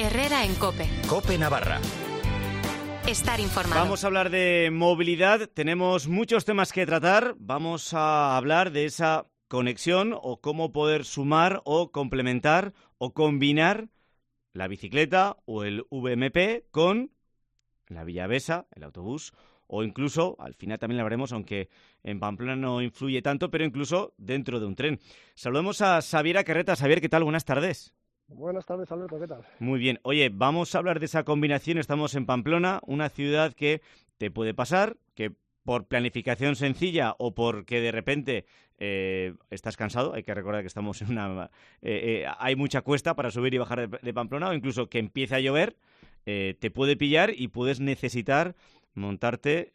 Herrera en COPE. COPE Navarra. Estar informado. Vamos a hablar de movilidad. Tenemos muchos temas que tratar. Vamos a hablar de esa conexión o cómo poder sumar o complementar o combinar la bicicleta o el VMP con la Villavesa, el autobús, o incluso, al final también lo hablaremos, aunque en Pamplona no influye tanto, pero incluso dentro de un tren. Saludemos a Xavier Carreta. Xavier, ¿qué tal? Buenas tardes. Buenas tardes, Alberto, ¿qué tal? Muy bien. Oye, vamos a hablar de esa combinación. Estamos en Pamplona, una ciudad que te puede pasar, que por planificación sencilla o porque de repente estás cansado, hay que recordar que estamos en una... hay mucha cuesta para subir y bajar de Pamplona, o incluso que empiece a llover, te puede pillar y puedes necesitar montarte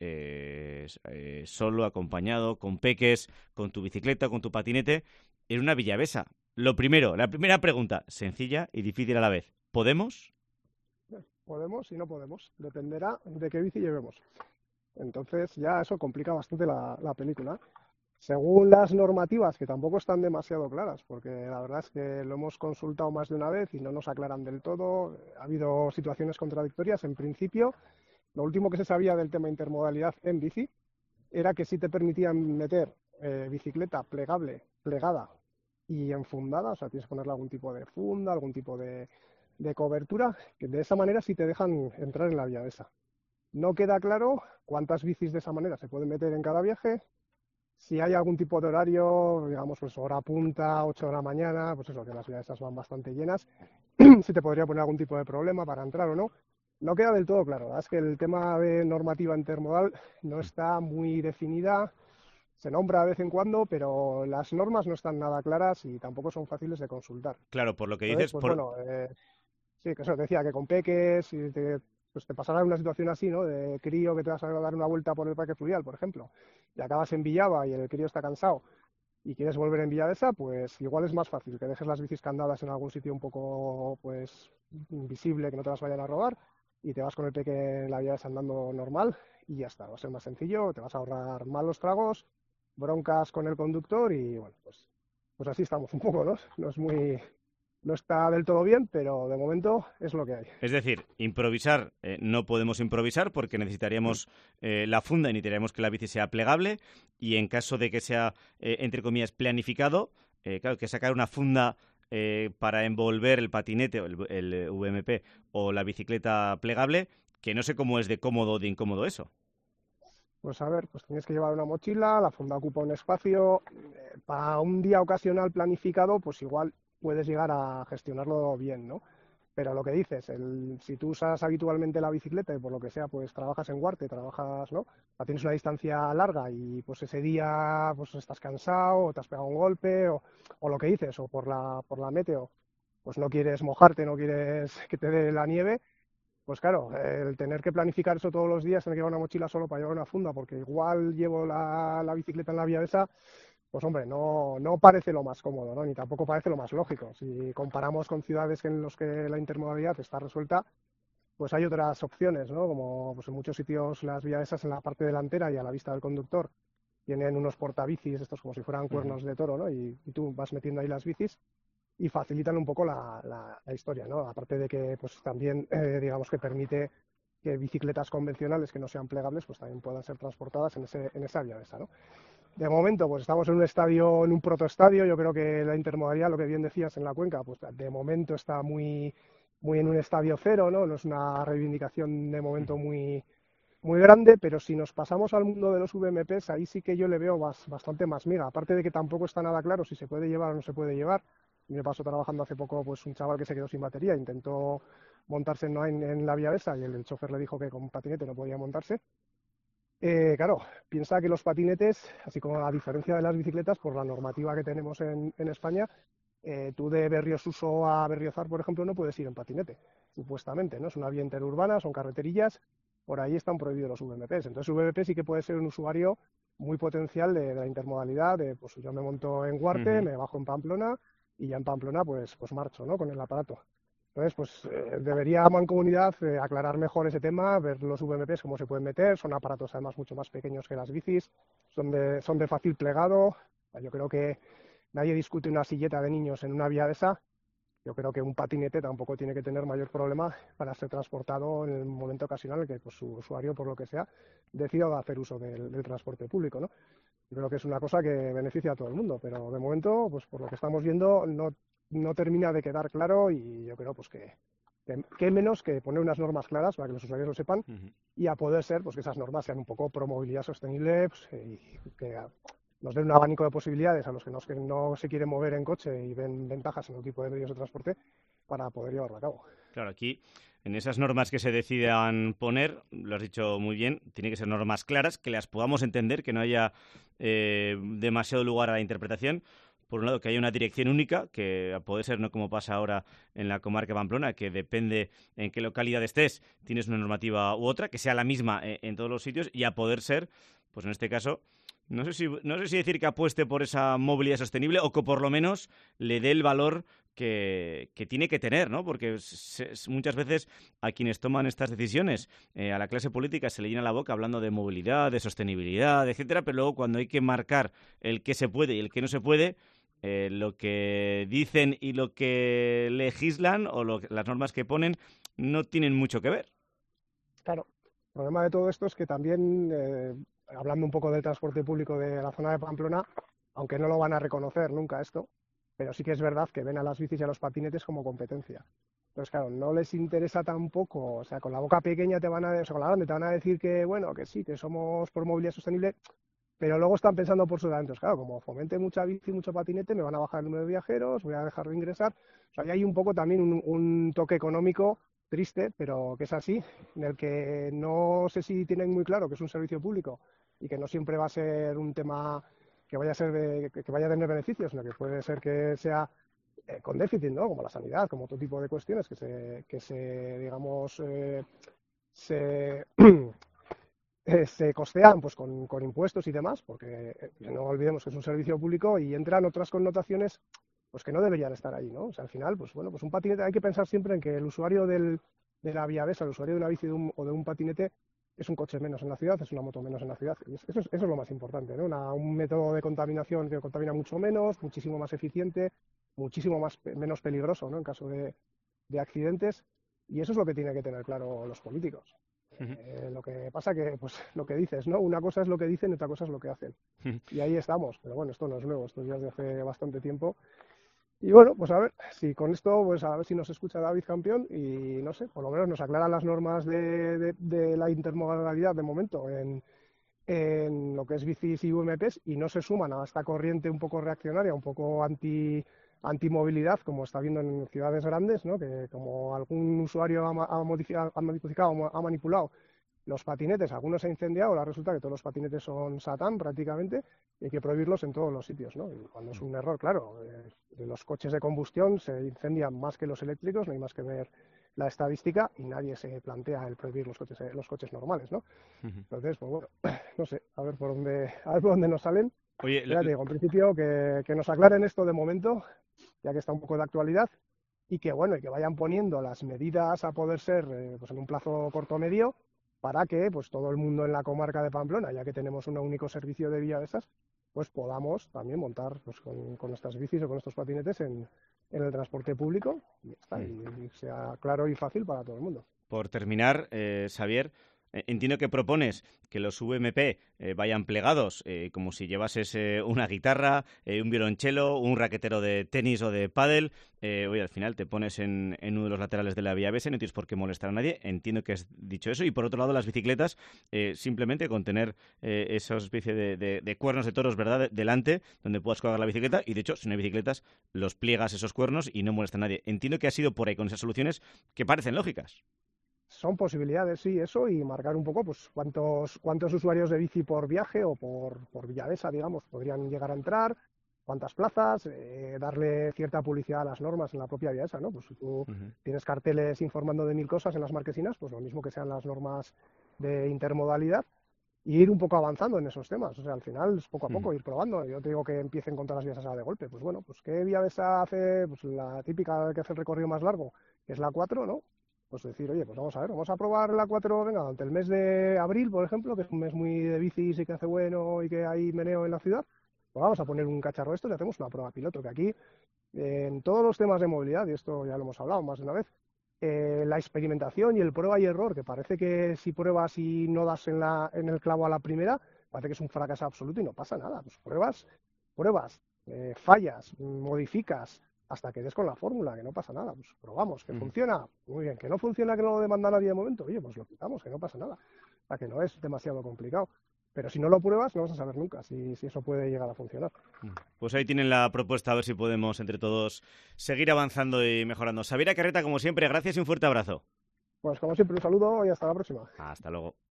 solo, acompañado, con peques, con tu bicicleta, con tu patinete, en una Villavesa. Lo primero, la primera pregunta, sencilla y difícil a la vez. ¿Podemos? Podemos y no podemos. Dependerá de qué bici llevemos. Entonces ya eso complica bastante la película. Según las normativas, que tampoco están demasiado claras, porque la verdad es que lo hemos consultado más de una vez y no nos aclaran del todo. Ha habido situaciones contradictorias. En principio, lo último que se sabía del tema intermodalidad en bici era que sí te permitían meter bicicleta plegable, plegada y enfundada, o sea, tienes que ponerle algún tipo de funda, algún tipo de cobertura, que de esa manera sí te dejan entrar en la Villavesa. No queda claro cuántas bicis de esa manera se pueden meter en cada viaje, si hay algún tipo de horario, digamos, pues hora punta, 8 de la mañana, pues eso, que las Villavesas van bastante llenas, si te podría poner algún tipo de problema para entrar o no. No queda del todo claro, ¿verdad? Es que el tema de normativa intermodal no está muy definida. Se nombra de vez en cuando, pero las normas no están nada claras y tampoco son fáciles de consultar. Claro, por lo que Entonces, dices... pues bueno, sí, que eso te decía, que con peques, y pues te pasará una situación así, ¿no? De crío que te vas a dar una vuelta por el parque fluvial, por ejemplo, y acabas en Villava y el crío está cansado y quieres volver en Villavesa, pues igual es más fácil que dejes las bicis candadas en algún sitio un poco, pues, invisible, que no te las vayan a robar, y te vas con el peque en la Villavesa andando normal y ya está. Va a ser más sencillo, te vas a ahorrar malos tragos, broncas con el conductor y bueno, pues así estamos un poco, ¿no? No está del todo bien, pero de momento es lo que hay. Es decir, improvisar, no podemos improvisar porque necesitaríamos la funda y necesitaríamos que la bici sea plegable, y en caso de que sea, entre comillas, planificado, claro, que sacar una funda para envolver el patinete o el VMP o la bicicleta plegable, que no sé cómo es de cómodo o de incómodo eso. Pues a ver, pues tienes que llevar una mochila, la funda ocupa un espacio, para un día ocasional planificado, pues igual puedes llegar a gestionarlo bien, ¿no? Pero lo que dices, si tú usas habitualmente la bicicleta y por lo que sea, pues trabajas en Huarte, trabajas, ¿no? Tienes una distancia larga y pues ese día pues estás cansado o te has pegado un golpe o lo que dices, o por la meteo, pues no quieres mojarte, no quieres que te dé la nieve. Pues claro, el tener que planificar eso todos los días, tener que llevar una mochila solo para llevar una funda, porque igual llevo la bicicleta en la Villavesa, pues hombre, no parece lo más cómodo, ¿no? Ni tampoco parece lo más lógico. Si comparamos con ciudades en las que la intermodalidad está resuelta, pues hay otras opciones, ¿no? Como pues en muchos sitios las Villavesas en la parte delantera y a la vista del conductor tienen unos portabicis, estos como si fueran cuernos de toro, ¿no? Y tú vas metiendo ahí las bicis y facilitan un poco la historia, ¿no? Aparte de que pues también digamos que permite que bicicletas convencionales que no sean plegables pues también puedan ser transportadas en esa Villavesa, ¿no? De momento pues estamos en un estadio, en un protoestadio. Yo creo que la intermodalidad, lo que bien decías en la Cuenca, pues de momento está muy en un estadio cero, ¿no? No es una reivindicación de momento muy grande, pero si nos pasamos al mundo de los VMPs, ahí sí que yo le veo bastante más miga. Aparte de que tampoco está nada claro si se puede llevar o no se puede llevar. Me pasó trabajando hace poco pues un chaval que se quedó sin batería, intentó montarse en la Villavesa y el chofer le dijo que con un patinete no podía montarse. Claro, piensa que los patinetes, así como a diferencia de las bicicletas, por la normativa que tenemos en España, tú de Berriosuso a Berriozar, por ejemplo, no puedes ir en patinete, supuestamente, ¿no? Es una vía interurbana, son carreterillas, por ahí están prohibidos los VMPs. Entonces, VMP sí que puede ser un usuario muy potencial de la intermodalidad, pues yo me monto en Huarte, me bajo en Pamplona y ya en Pamplona pues marcho, ¿no? Con el aparato. Entonces, pues debería Mancomunidad aclarar mejor ese tema, ver los VMPs cómo se pueden meter. Son aparatos además mucho más pequeños que las bicis, son de fácil plegado. Yo creo que nadie discute una silleta de niños en una Villavesa, yo creo que un patinete tampoco tiene que tener mayor problema para ser transportado en el momento ocasional en que pues, su usuario, por lo que sea, decida hacer uso del transporte público, ¿no? Yo creo que es una cosa que beneficia a todo el mundo, pero de momento, pues por lo que estamos viendo, no termina de quedar claro y yo creo pues que menos que poner unas normas claras para que los usuarios lo sepan y a poder ser pues que esas normas sean un poco pro movilidad sostenible pues, y que nos den un abanico de posibilidades a los que no se quieren mover en coche y ven ventajas en el tipo de medios de transporte para poder llevarlo a cabo. Claro, aquí en esas normas que se decidan poner, lo has dicho muy bien, tienen que ser normas claras, que las podamos entender, que no haya demasiado lugar a la interpretación. Por un lado, que haya una dirección única, que puede ser no como pasa ahora en la comarca de Pamplona, que depende en qué localidad estés, tienes una normativa u otra, que sea la misma en todos los sitios, y a poder ser, pues en este caso, no sé si decir que apueste por esa movilidad sostenible o que por lo menos le dé el valor que tiene que tener, ¿no? Porque muchas veces a quienes toman estas decisiones, a la clase política se le llena la boca hablando de movilidad, de sostenibilidad, etcétera, pero luego cuando hay que marcar el qué se puede y el qué no se puede, lo que dicen y lo que legislan o las normas que ponen no tienen mucho que ver. Claro, el problema de todo esto es que también, hablando un poco del transporte público de la zona de Pamplona, aunque no lo van a reconocer nunca esto, pero sí que es verdad que ven a las bicis y a los patinetes como competencia. Entonces, claro, no les interesa tampoco, o sea, con la boca pequeña o sea, con la grande te van a decir que, bueno, que sí, que somos por movilidad sostenible, pero luego están pensando por sus adentros. Claro, como fomente mucha bici, mucho patinete, me van a bajar el número de viajeros, voy a dejar de ingresar. O sea, hay un poco también un toque económico triste, pero que es así, en el que no sé si tienen muy claro que es un servicio público y que no siempre va a ser un tema que vaya a ser que vaya a tener beneficios, sino que puede ser que sea con déficit, ¿no? Como la sanidad, como otro tipo de cuestiones que se digamos, se se costean pues con impuestos y demás, porque no olvidemos que es un servicio público y entran otras connotaciones pues que no deberían estar ahí, ¿no? O sea, al final, pues bueno, pues un patinete, hay que pensar siempre en que el usuario de la vía Besa, el usuario de una bici o de un patinete, es un coche menos en la ciudad, es una moto menos en la ciudad. Y eso es lo más importante, ¿no? Un método de contaminación que contamina mucho menos, muchísimo más eficiente, muchísimo menos peligroso, ¿no? En caso de accidentes. Y eso es lo que tienen que tener claro los políticos. Lo que pasa que, pues, lo que dices, ¿no? Una cosa es lo que dicen y otra cosa es lo que hacen. Y ahí estamos. Pero bueno, esto no es nuevo, esto ya es de hace bastante tiempo. Y bueno, pues a ver, si con esto, pues a ver si nos escucha David Campeón y no sé, por lo menos nos aclaran las normas de la intermodalidad de momento en lo que es bicis y UMPs y no se suman a esta corriente un poco reaccionaria, un poco antimovilidad, como está viendo en ciudades grandes, ¿no? Que como algún usuario ha modificado, ha manipulado los patinetes, algunos se ha incendiado, ahora resulta que todos los patinetes son satán prácticamente, y hay que prohibirlos en todos los sitios, ¿no? Y cuando es un error, claro, los coches de combustión se incendian más que los eléctricos, no hay más que ver la estadística y nadie se plantea el prohibir los coches normales, ¿no? Entonces, pues bueno, no sé, a ver por dónde nos salen. Oye, Ya te digo, en principio que nos aclaren esto de momento, ya que está un poco de actualidad, y que bueno, y que vayan poniendo las medidas a poder ser pues en un plazo corto o medio, para que pues todo el mundo en la comarca de Pamplona, ya que tenemos un único servicio de vía de esas, pues podamos también montar pues, con nuestras bicis o con nuestros patinetes en el transporte público y, está, y sea claro y fácil para todo el mundo. Por terminar, Xavier, entiendo que propones que los VMP vayan plegados, como si llevases una guitarra, un violonchelo, un raquetero de tenis o de pádel. Oye, al final te pones en uno de los laterales de la vía BS, no tienes por qué molestar a nadie. Entiendo que has dicho eso. Y por otro lado, las bicicletas, simplemente con tener esa especie de cuernos de toros, ¿verdad?, delante, donde puedas colgar la bicicleta. Y de hecho, si no hay bicicletas, los pliegas esos cuernos y no molesta a nadie. Entiendo que has ido por ahí con esas soluciones que parecen lógicas. Son posibilidades, sí, eso, y marcar un poco pues cuántos usuarios de bici por viaje o por Villavesa, digamos, podrían llegar a entrar, cuántas plazas, darle cierta publicidad a las normas en la propia Villavesa, ¿no? Pues si tú tienes carteles informando de 1000 cosas en las marquesinas, pues lo mismo que sean las normas de intermodalidad, y ir un poco avanzando en esos temas. O sea, al final es poco a poco ir probando. Yo te digo que empiecen con todas las vías de golpe. Pues bueno, pues ¿qué Villavesa hace? Pues la típica que hace el recorrido más largo, que es la 4, ¿no? Pues decir, oye, pues vamos a ver, vamos a probar la 4, venga, durante el mes de abril, por ejemplo, que es un mes muy de bicis y que hace bueno y que hay meneo en la ciudad, pues vamos a poner un cacharro de esto y hacemos una prueba piloto, que aquí en todos los temas de movilidad, y esto ya lo hemos hablado más de una vez, la experimentación y el prueba y error, que parece que si pruebas y no das en el clavo a la primera, parece que es un fracaso absoluto y no pasa nada. Pues pruebas, fallas, modificas, hasta que des con la fórmula, que no pasa nada. Pues probamos, que funciona, muy bien, que no funciona, que no lo demanda nadie de momento, oye, pues lo quitamos, que no pasa nada. O sea, que no es demasiado complicado. Pero si no lo pruebas, no vas a saber nunca si eso puede llegar a funcionar. Pues ahí tienen la propuesta, a ver si podemos entre todos seguir avanzando y mejorando. Xavier Acarreta, como siempre, gracias y un fuerte abrazo. Pues como siempre, un saludo y hasta la próxima. Hasta luego.